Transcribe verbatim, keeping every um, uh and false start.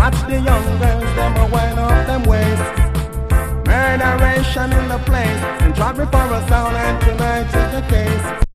Watch the young girls, them a wind up them waist. Murderation in the place, and drop me for a sound, and tonight is the case.